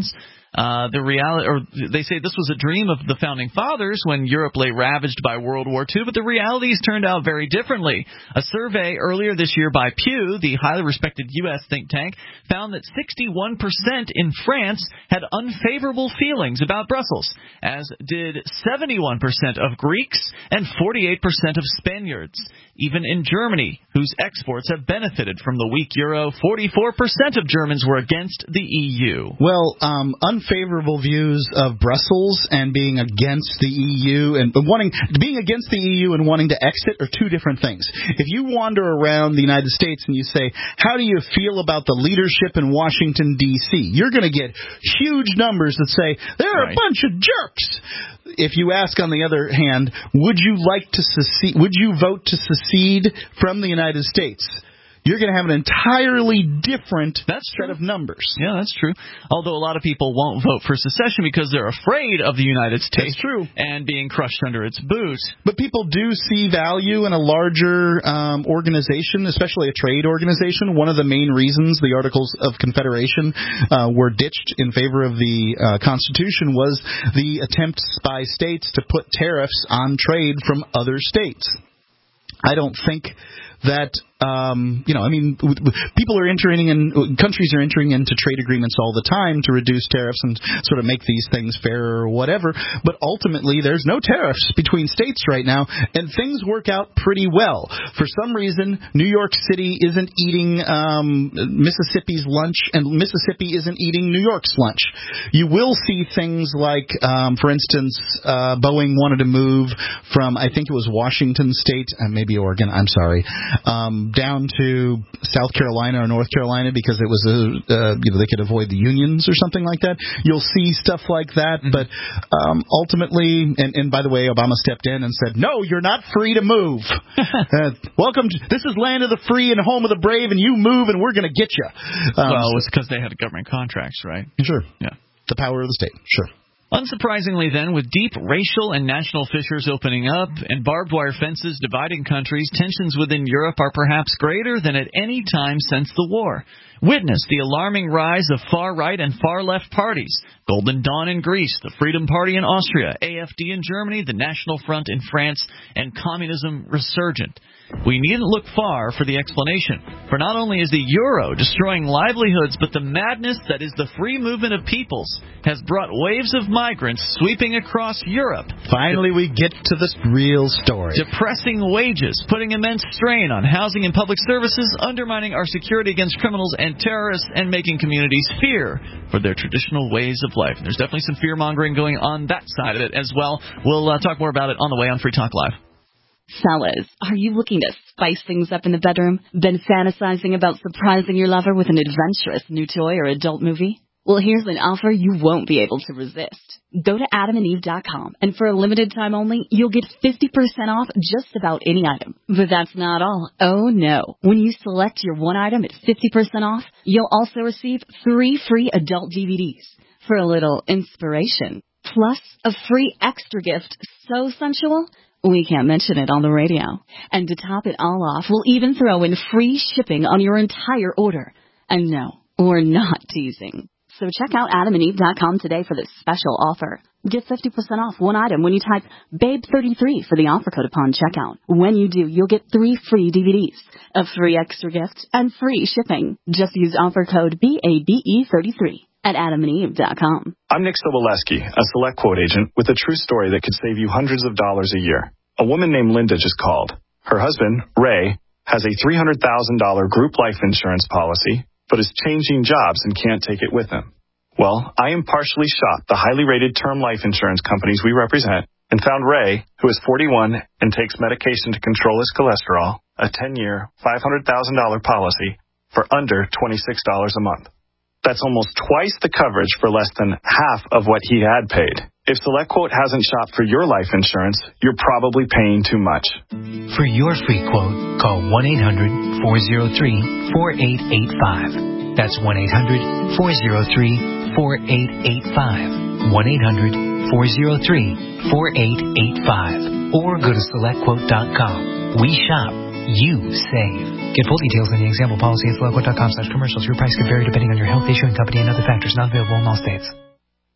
Uh, the reality, or they say this was a dream of the founding fathers when Europe lay ravaged by World War Two, but the realities turned out very differently. A survey earlier this year by Pew, the highly respected U S think tank, found that sixty-one percent in France had unfavorable feelings about Brussels, as did seventy-one percent of Greeks and forty-eight percent of Spaniards. Even in Germany, whose exports have benefited from the weak euro, forty-four percent of Germans were against the E U. Well, um, unfavorable views of Brussels and being against the E U and wanting being against the E U and wanting to exit are two different things. If you wander around the United States and you say, how do you feel about the leadership in Washington, D C, you're going to get huge numbers that say, they're right. a bunch of jerks. If you ask, on the other hand, would you like to secede, would you vote to secede from the United States? You're going to have an entirely different that's set of numbers. Yeah, that's true. Although a lot of people won't vote for secession because they're afraid of the United States that's true. and being crushed under its boot. But people do see value in a larger um, organization, especially a trade organization. One of the main reasons the Articles of Confederation uh, were ditched in favor of the uh, Constitution was the attempt by states to put tariffs on trade from other states. I don't think that, um, you know, I mean, people are entering in, countries are entering into trade agreements all the time to reduce tariffs and sort of make these things fairer or whatever. But ultimately, there's no tariffs between states right now, and things work out pretty well. For some reason, New York City isn't eating um, Mississippi's lunch, and Mississippi isn't eating New York's lunch. You will see things like, um, for instance, uh, Boeing wanted to move from, I think it was Washington State, uh, maybe Oregon, I'm sorry, Um, down to South Carolina or North Carolina because it was a uh, you know, they could avoid the unions or something like that. You'll see stuff like that, mm-hmm. but um, ultimately, and, and by the way, Obama stepped in and said, "No, you're not free to move. uh, welcome, to, this is land of the free and home of the brave, and you move, and we're going to get you." Um, well, it's because they had government contracts, right? Sure. Yeah. The power of the state. Sure. Unsurprisingly, then, with deep racial and national fissures opening up and barbed wire fences dividing countries, tensions within Europe are perhaps greater than at any time since the war. Witness the alarming rise of far-right and far-left parties. Golden Dawn in Greece, the Freedom Party in Austria, A F D in Germany, the National Front in France, and communism resurgent. We needn't look far for the explanation, for not only is the euro destroying livelihoods, but the madness that is the free movement of peoples has brought waves of migrants sweeping across Europe. Finally, we get to this real story. Depressing wages, putting immense strain on housing and public services, undermining our security against criminals and terrorists, and making communities fear for their traditional ways of life. And there's definitely some fear-mongering going on that side of it as well. We'll uh, talk more about it on the way on Free Talk Live. Fellas, are you looking to spice things up in the bedroom? Been fantasizing about surprising your lover with an adventurous new toy or adult movie? Well, here's an offer you won't be able to resist. Go to adam and eve dot com, and for a limited time only, you'll get fifty percent off just about any item. But that's not all. Oh, no. When you select your one item at fifty percent off, you'll also receive three free adult D V Ds for a little inspiration, plus a free extra gift so sensual, we can't mention it on the radio. And to top it all off, we'll even throw in free shipping on your entire order. And no, we're not teasing. So check out adam and eve dot com today for this special offer. Get fifty percent off one item when you type babe thirty-three for the offer code upon checkout. When you do, you'll get three free D V Ds, a free extra gift, and free shipping. Just use offer code B A B E thirty-three at adam and eve dot com. I'm Nick Soboleski, a Select Quote agent with a true story that could save you hundreds of dollars a year. A woman named Linda just called. Her husband, Ray, has a three hundred thousand dollars group life insurance policy, but is changing jobs and can't take it with him. Well, I impartially shopped the highly rated term life insurance companies we represent and found Ray, who is forty-one and takes medication to control his cholesterol, a ten-year, five hundred thousand dollars policy for under twenty-six dollars a month. That's almost twice the coverage for less than half of what he had paid. If SelectQuote hasn't shopped for your life insurance, you're probably paying too much. For your free quote, call one eight hundred four oh three four eight eight five. That's one eight hundred four oh three four eight eight five. one eight hundred four oh three four eight eight five. Or go to select quote dot com. We shop. You save. Get full details in the example policy at select quote dot com slash commercials. Your price could vary depending on your health, issuing company, and other factors not available in all states.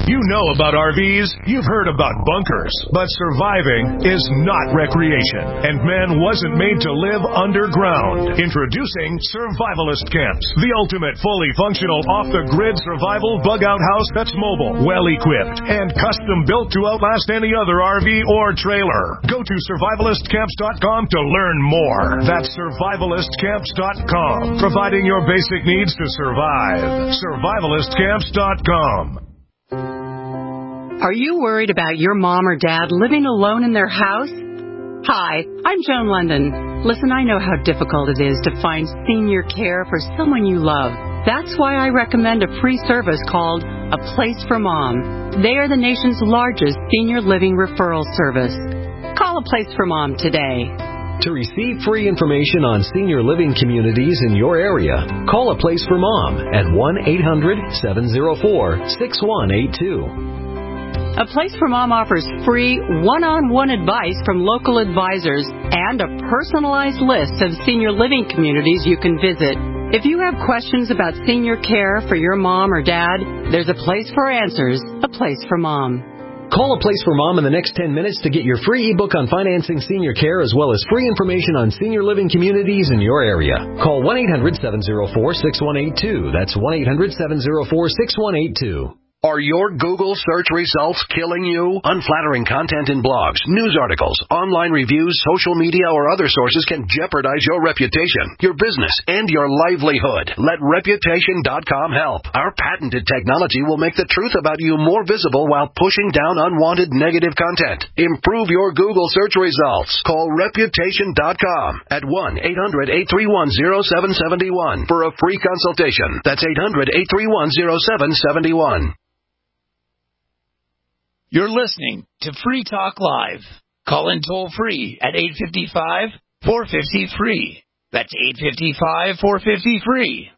You know about R Vs, you've heard about bunkers, but surviving is not recreation, and man wasn't made to live underground. Introducing Survivalist Camps, the ultimate fully functional off-the-grid survival bug-out house that's mobile, well-equipped, and custom-built to outlast any other R V or trailer. Go to survivalist camps dot com to learn more. That's survivalist camps dot com, providing your basic needs to survive. survivalist camps dot com. Are you worried about your mom or dad living alone in their house? Hi, I'm Joan London. Listen, I know how difficult it is to find senior care for someone you love. That's why I recommend a free service called A Place for Mom. They are the nation's largest senior living referral service. Call A Place for Mom today. To receive free information on senior living communities in your area, call A Place for Mom at one eight hundred seven oh four six one eight two. A Place for Mom offers free one-on-one advice from local advisors and a personalized list of senior living communities you can visit. If you have questions about senior care for your mom or dad, there's a place for answers, A Place for Mom. Call A Place for Mom in the next ten minutes to get your free ebook on financing senior care as well as free information on senior living communities in your area. Call one eight hundred seven oh four six one eight two. That's one eight hundred seven oh four six one eight two. Are your Google search results killing you? Unflattering content in blogs, news articles, online reviews, social media, or other sources can jeopardize your reputation, your business, and your livelihood. Let Reputation dot com help. Our patented technology will make the truth about you more visible while pushing down unwanted negative content. Improve your Google search results. Call Reputation dot com at one eight hundred eight three one oh seven seven one for a free consultation. That's eight hundred eight three one oh seven seven one. You're listening to Free Talk Live. Call in toll free at eight five five, four five zero, free. That's eight five five, four five zero, free.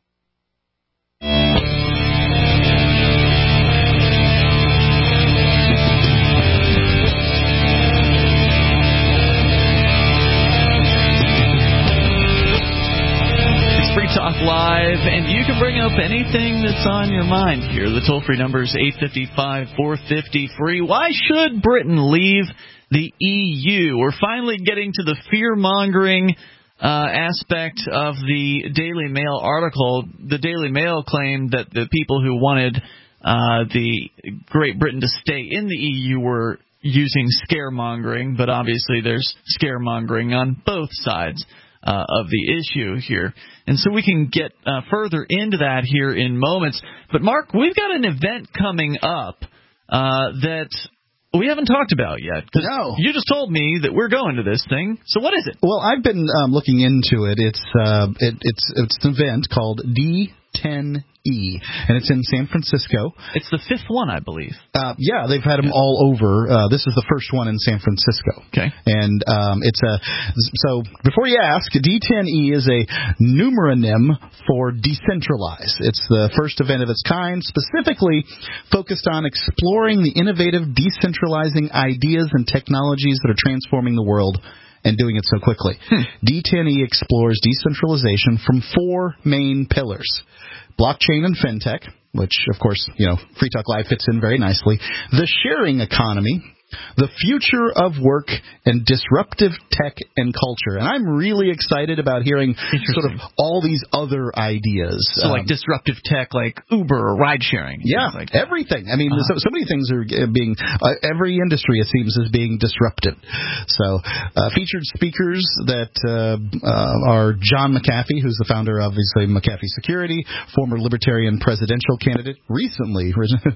Talk Live, and you can bring up anything that's on your mind here. The toll-free number is eight five five, four five zero, free. Why should Britain leave the E U? We're finally getting to the fear-mongering uh, aspect of the Daily Mail article. The Daily Mail claimed that the people who wanted uh, the Great Britain to stay in the E U were using scaremongering, but obviously there's scaremongering on both sides Uh, of the issue here. And so we can get uh, further into that here in moments. But, Mark, we've got an event coming up uh, that we haven't talked about yet. No. You just told me that we're going to this thing. So what is it? Well, I've been um, looking into it. It's uh, it, it's it's an event called D ten E, and it's in San Francisco. It's the fifth one, I believe. Uh, yeah, they've had them yeah. all over. Uh, this is the first one in San Francisco. Okay. And um, it's a so before you ask, D ten E is a numeronym for decentralize. It's the first event of its kind, specifically focused on exploring the innovative, decentralizing ideas and technologies that are transforming the world and doing it so quickly. Hmm. D ten E explores decentralization from four main pillars: blockchain and fintech, which, of course, you know, Free Talk Live fits in very nicely; the sharing economy; the future of work; and disruptive tech and culture. And I'm really excited about hearing sort of all these other ideas. So um, like disruptive tech, like Uber or ride sharing. Yeah, like everything. I mean, uh-huh. so, so many things are being, uh, every industry, it seems, is being disrupted. So uh, featured speakers that uh, uh, are John McAfee, who's the founder, obviously, McAfee Security, former Libertarian presidential candidate, recently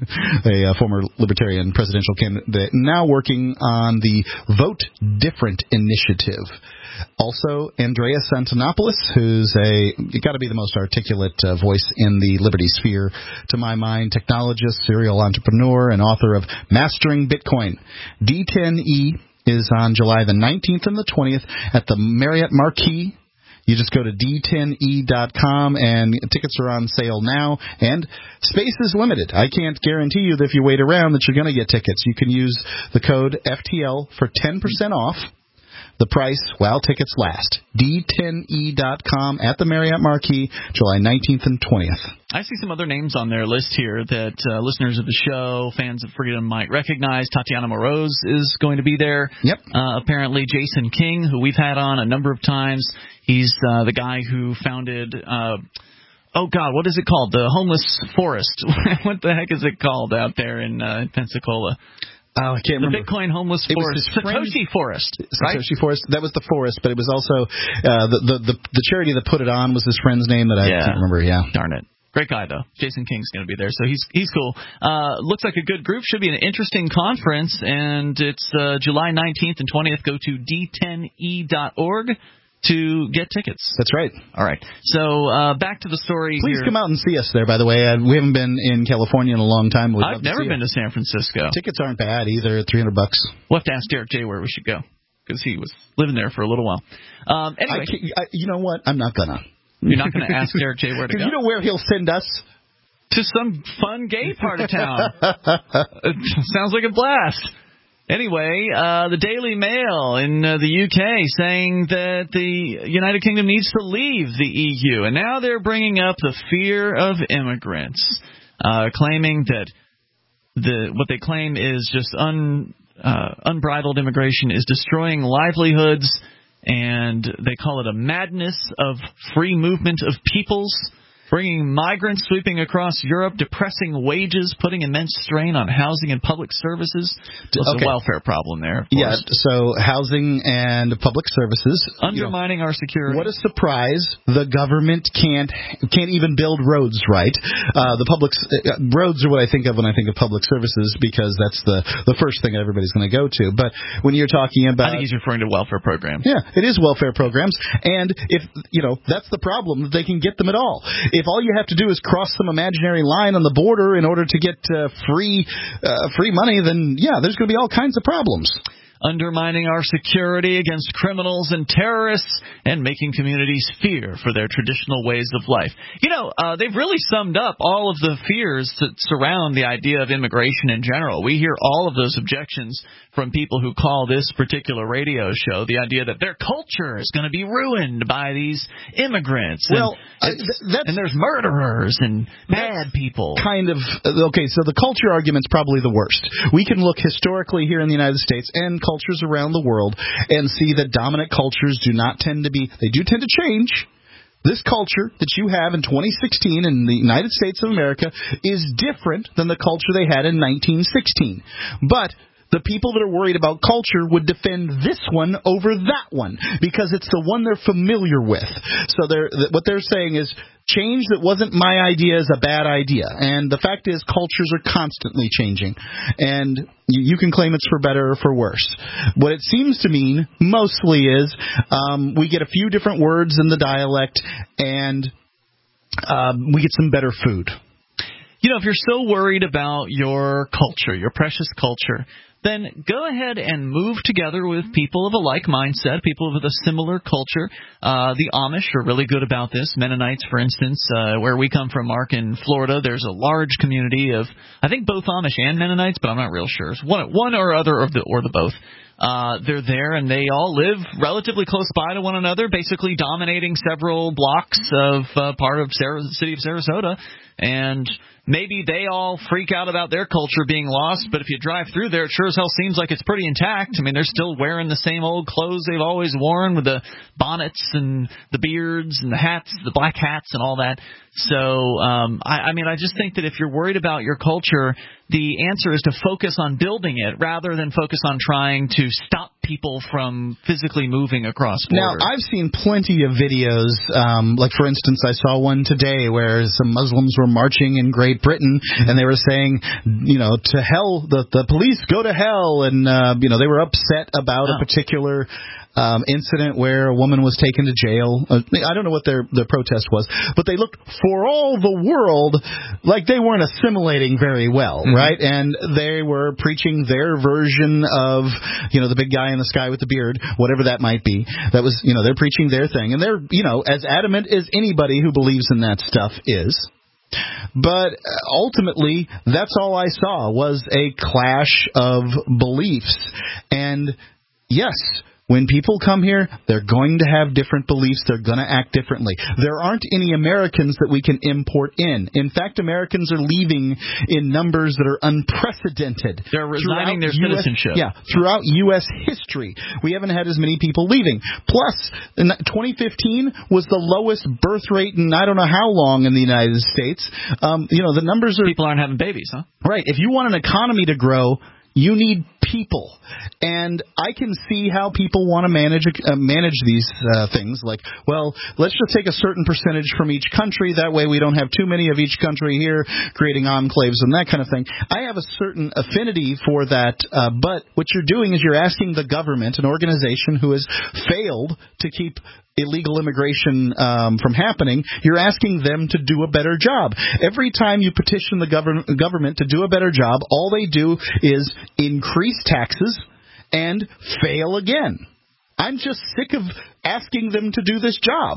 a uh, former Libertarian presidential candidate, now working on the Vote Different initiative. Also, Andreas Antonopoulos, who's a got to be the most articulate uh, voice in the liberty sphere, to my mind, technologist, serial entrepreneur, and author of Mastering Bitcoin. D ten E is on July the nineteenth and the twentieth at the Marriott Marquis. You just go to D ten E dot com, and tickets are on sale now, and space is limited. I can't guarantee you that if you wait around that you're going to get tickets. You can use the code F T L for ten percent off. The price, while tickets last. D ten E dot com at the Marriott Marquis, July nineteenth and twentieth. I see some other names on their list here that uh, listeners of the show, fans of Freedom, might recognize. Tatiana Moroz is going to be there. Yep. Uh, apparently, Jason King, who we've had on a number of times. He's uh, the guy who founded... Uh, Oh, God, what is it called? The Homeless Forest. What the heck is it called out there in uh, Pensacola? Oh, I can't the remember. The Bitcoin Homeless it Forest. Satoshi Forest, right? Satoshi Forest. That was the forest, but it was also uh, the, the the the charity that put it on was his friend's name that I yeah. can't remember. Yeah, darn it. Great guy, though. Jason King's going to be there, so he's he's cool. Uh, looks like a good group. Should be an interesting conference, and it's uh, July nineteenth and twentieth. Go to D ten E dot org. To get tickets. That's right. All right. So uh, back to the story. Please here. come out and see us there, by the way. Uh, we haven't been in California in a long time. We'd I've to never been you. to San Francisco. Tickets aren't bad either, three hundred bucks. We'll have to ask Derek J. where we should go, because he was living there for a little while. Um, anyway. I I, you know what? I'm not going to. You're not going to ask Derek J. where to go? You know where he'll send us? To some fun gay part of town. It sounds like a blast. Anyway, uh, the Daily Mail in uh, the U K saying that the United Kingdom needs to leave the E U. And now they're bringing up the fear of immigrants, uh, claiming that the what they claim is just un, uh, unbridled immigration is destroying livelihoods, and they call it a madness of free movement of peoples. Bringing migrants sweeping across Europe, depressing wages, putting immense strain on housing and public services. There's okay. a welfare problem there. Of yeah, course. so housing and public services. Undermining you know, our security. What a surprise. The government can't can't even build roads right. Uh, the public uh, roads are what I think of when I think of public services, because that's the, the first thing everybody's going to go to. But when you're talking about... I think he's referring to welfare programs. Yeah, it is welfare programs. And if, you know, that's the problem, that they can get them at all. If all you have to do is cross some imaginary line on the border in order to get uh, free uh, free money, then, yeah, there's going to be all kinds of problems. Undermining our security against criminals and terrorists, and making communities fear for their traditional ways of life. You know, uh, they've really summed up all of the fears that surround the idea of immigration in general. We hear all of those objections from people who call this particular radio show, the idea that their culture is going to be ruined by these immigrants. Well, and, uh, that's, and there's murderers and bad people. Kind of, okay, so the culture argument's probably the worst. We can look historically here in the United States and cultures around the world and see that dominant cultures do not tend to be, they do tend to change. This culture that you have in twenty sixteen in the United States of America is different than the culture they had in nineteen sixteen. But the people that are worried about culture would defend this one over that one because it's the one they're familiar with. So they're, what they're saying is change that wasn't my idea is a bad idea. And the fact is cultures are constantly changing. And you, you can claim it's for better or for worse. What it seems to mean mostly is um, we get a few different words in the dialect and um, we get some better food. You know, if you're so worried about your culture, your precious culture, then go ahead and move together with people of a like mindset, people with a similar culture. Uh, the Amish are really good about this. Mennonites, for instance, uh, where we come from, Mark, in Florida, there's a large community of, I think, both Amish and Mennonites, but I'm not real sure. It's one, one or other of the, or the both. Uh, they're there, and they all live relatively close by to one another, basically dominating several blocks of uh, part of Sarah, the city of Sarasota. And maybe they all freak out about their culture being lost, but if you drive through there, it sure as hell seems like it's pretty intact. I mean, they're still wearing the same old clothes they've always worn with the bonnets and the beards and the hats, the black hats and all that. So, um, I, I mean, I just think that if you're worried about your culture, the answer is to focus on building it rather than focus on trying to stop people from physically moving across borders. Now, I've seen plenty of videos, um, like, for instance, I saw one today where some Muslims were marching in Great Britain, and they were saying, you know, to hell, the, the police go to hell, and, uh, you know, they were upset about oh. a particular Um, incident where a woman was taken to jail. Uh, I don't know what their, their protest was, but they looked for all the world like they weren't assimilating very well, mm-hmm. right? And they were preaching their version of, you know, the big guy in the sky with the beard, whatever that might be. That was, you know, they're preaching their thing. And they're, you know, as adamant as anybody who believes in that stuff is. But ultimately, that's all I saw was a clash of beliefs. And yes, when people come here, they're going to have different beliefs. They're going to act differently. There aren't any Americans that we can import in. In fact, Americans are leaving in numbers that are unprecedented. They're resigning their U S citizenship. Yeah, throughout U S history. We haven't had as many people leaving. Plus, in twenty fifteen was the lowest birth rate in I don't know how long in the United States. Um, you know, the numbers are... People aren't having babies, huh? Right. If you want an economy to grow, you need people, and I can see how people want to manage uh, manage these uh, things. Like, well, let's just take a certain percentage from each country. That way we don't have too many of each country here, creating enclaves and that kind of thing. I have a certain affinity for that, uh, but what you're doing is you're asking the government, an organization who has failed to keep illegal immigration um, from happening, you're asking them to do a better job. Every time you petition the govern- government to do a better job, all they do is increase taxes and fail again. I'm just sick of asking them to do this job.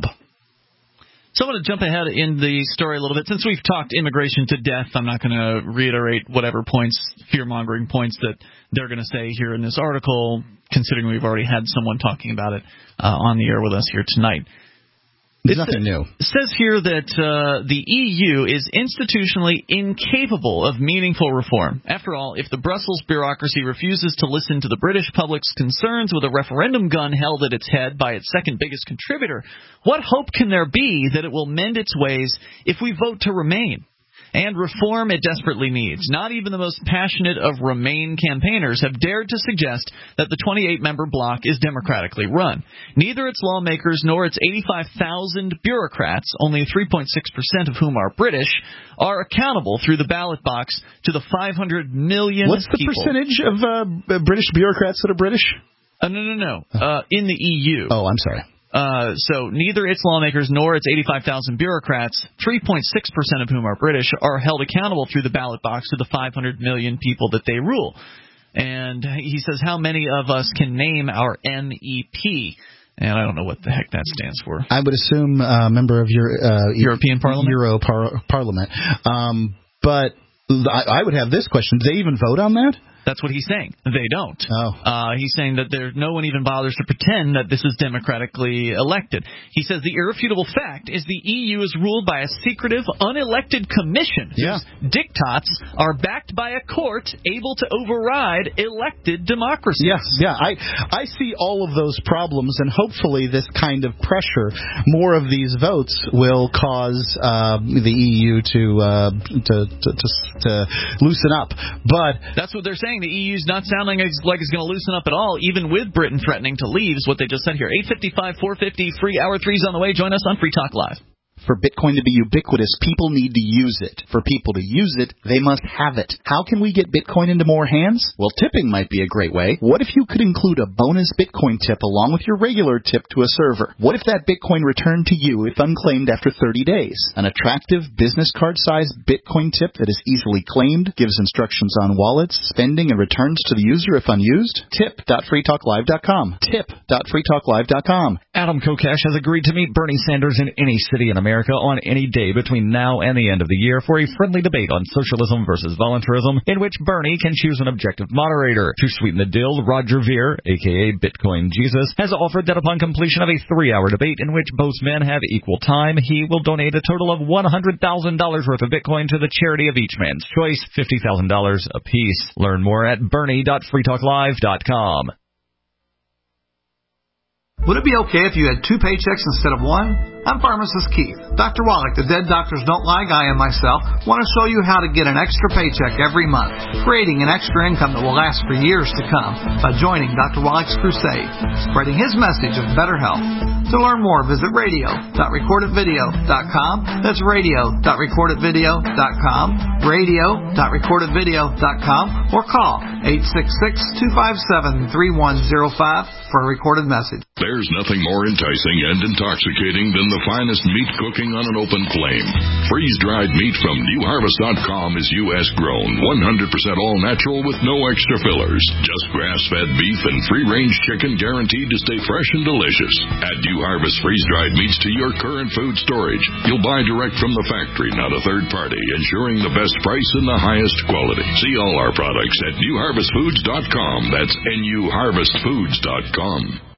So I want to jump ahead in the story a little bit. Since we've talked immigration to death, I'm not going to reiterate whatever points, fear-mongering points that they're going to say here in this article, considering we've already had someone talking about it uh, on the air with us here tonight. It's nothing new. It says here that uh, the E U is institutionally incapable of meaningful reform. After all, if the Brussels bureaucracy refuses to listen to the British public's concerns with a referendum gun held at its head by its second biggest contributor, what hope can there be that it will mend its ways if we vote to remain? And reform it desperately needs. Not even the most passionate of Remain campaigners have dared to suggest that the twenty-eight member bloc is democratically run. Neither its lawmakers nor its eighty-five thousand bureaucrats, only three point six percent of whom are British, are accountable through the ballot box to the five hundred million What's the people. percentage of uh, British bureaucrats that are British? Uh, no, no, no. Uh, in the E U. Oh, I'm sorry. Uh, so neither its lawmakers nor its eighty-five thousand bureaucrats, three point six percent of whom are British, are held accountable through the ballot box to the five hundred million people that they rule. And he says, how many of us can name our M E P? And I don't know what the heck that stands for. I would assume a uh, member of your uh, European Parliament. Euro par- Parliament. Um, but I, I would have this question: do they even vote on that? That's what he's saying. They don't. Oh. Uh, he's saying that there, no one even bothers to pretend that this is democratically elected. He says the irrefutable fact is the E U is ruled by a secretive, unelected commission yeah. whose diktats are backed by a court able to override elected democracies. Yes, yeah, I I see all of those problems, and hopefully this kind of pressure, more of these votes, will cause uh, the E U to, uh, to, to to to loosen up. But that's what they're saying. The E U's not sounding like it's going to loosen up at all, even with Britain threatening to leave, is what they just said here. eight fifty-five, four fifty, free hour three's on the way. Join us on Free Talk Live. For Bitcoin to be ubiquitous, people need to use it. For people to use it, they must have it. How can we get Bitcoin into more hands? Well, tipping might be a great way. What if you could include a bonus Bitcoin tip along with your regular tip to a server? What if that Bitcoin returned to you if unclaimed after thirty days? An attractive business card-sized Bitcoin tip that is easily claimed, gives instructions on wallets, spending, and returns to the user if unused? tip dot free talk live dot com. tip dot free talk live dot com. Adam Kokesh has agreed to meet Bernie Sanders in any city in America on any day between now and the end of the year for a friendly debate on socialism versus voluntarism, in which Bernie can choose an objective moderator. To sweeten the deal, Roger Ver, aka Bitcoin Jesus, has offered that upon completion of a three-hour debate in which both men have equal time, he will donate a total of one hundred thousand dollars worth of Bitcoin to the charity of each man's choice, fifty thousand dollars apiece. Learn more at bernie dot free talk live dot com. Would it be okay if you had two paychecks instead of one? I'm pharmacist Keith. Doctor Wallach, the Dead Doctors Don't Lie guy, and myself want to show you how to get an extra paycheck every month, creating an extra income that will last for years to come by joining Doctor Wallach's crusade, spreading his message of better health. To learn more, visit radio dot record it video dot com. That's radio dot record it video dot com, radio dot record it video dot com, or call eight six six, two five seven, three one zero five for a recorded message. There's nothing more enticing and intoxicating than the finest meat cooking on an open flame. Freeze-dried meat from new harvest dot com is U S grown, one hundred percent all natural with no extra fillers. Just grass-fed beef and free-range chicken guaranteed to stay fresh and delicious. Add New Harvest freeze-dried meats to your current food storage. You'll buy direct from the factory, not a third party, ensuring the best price and the highest quality. See all our products at new harvest foods dot com. That's N U harvest foods dot com.